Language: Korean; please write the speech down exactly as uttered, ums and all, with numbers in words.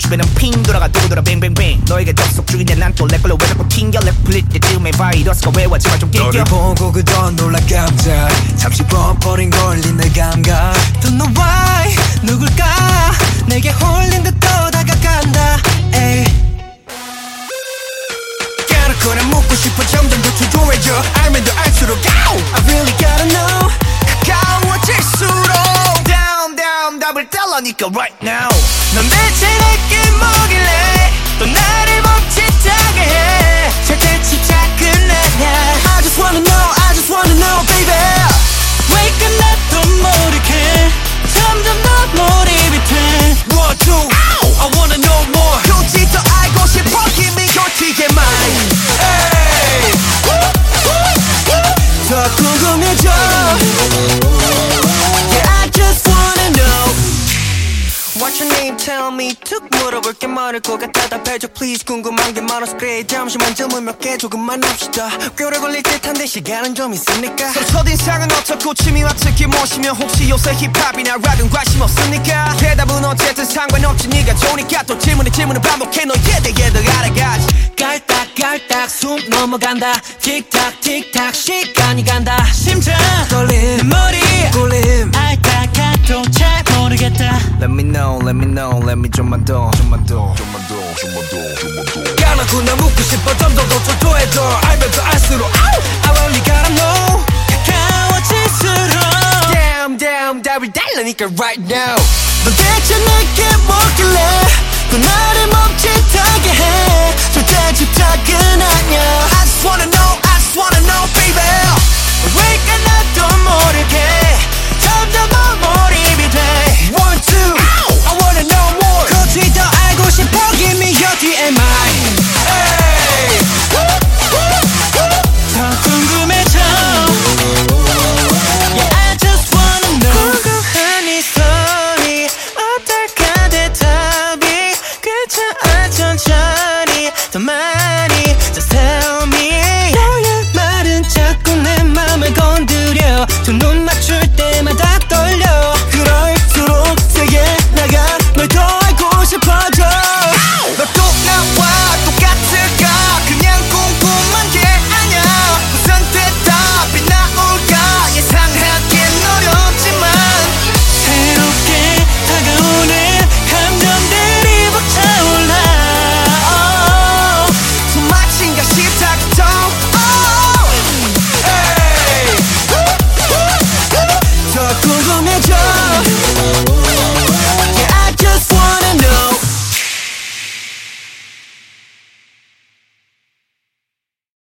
집에는 핑 돌아가 두고돌아 뱅뱅뱅 너에게 접속 중인데 난 또 내 걸로 왜 자꾸 튕겨 렉 풀릴 때쯤에 바이러스가 왜 왔지만 좀 낑겨 너를 보고 그저 놀라 깜짝 잠시 뻔뻔히 걸린 내 감각 Don't know why 누굴까 내게 홀린 듯 또 다가간다 에이 깨놓고 난 묻고 싶어 점점 더 초조해져 알면 더 알수록 I really gotta know 가까워질수록 Down down 답을 달라니까 right now 넌 대체 내게 뭐길래 또 나를 멈칫하게 해 절대 집착은 아냐 I just wanna know I just wanna know baby 왜 끝나도 모르게 점점 더 몰입이 돼 One, two, Ow! I wanna know more 굳이 더 알고 싶어 Give me your 티켓만 Hey! 더 궁금해져 Yeah I just wanna know What's your name tell me 툭 물어볼 게 많을 것 같아 답해줘 please 궁금한 게 많아서 그래 잠시만 질문 몇 개 조금만 합시다 꽤 오래 걸릴 듯한데 시간은 좀 있으니까 서로 첫인상은 어떻고 취미와 특기 무엇이며 혹시 요새 힙합이나 락은 관심 없으니까 대답은 어쨌든 상관없지 네가 좋으니까 또 질문에 질문을 반복해 너에 대해 더 알아가지 깔딱깔딱 숨 넘어간다 틱탁 틱탁 시간이 간다 심장 떨림 머리 꿀림 알까까도 잘 모르겠다 Let me know let me know let me 좀만 더 좀만 더 좀만 더 좀만 더 좀만 더 까놓고 나 묻고 싶어 점점 더 초조해져 알면 더 알수록 I really gotta know 가까워질수록 Damn damn 답을 달라니까 right now 넌 대체 내게 뭐길래 또 나를 멈칫하게 해 절대 집착은 아냐 I just wanna know I just wanna know baby 왜 끝나도 모르게 점점 더 몰입이 돼 One, two, Ow! I wanna know more 굳이 더 알고 싶어 Give me your 티 엠 아이 Hey! 더 궁금해져 Yeah I just wanna know 궁금한 이 소리 어떨까 대답이 괜찮아 천천히 더 많이 Just tell me 너의 말은 자꾸 내 맘을 건드려 두 눈 맞출 때마다 떨려 그럴수록 세게 나가 널 더 알고 싶어져 너또 나와 똑같을까 그냥 궁금한 게 아냐 무슨 대답이 나올까 예상하긴 어렵지만 새롭게 다가오는 감정들이 벅차올라 oh. 숨 막힌가 싶다기도 Hey! 더 궁금해져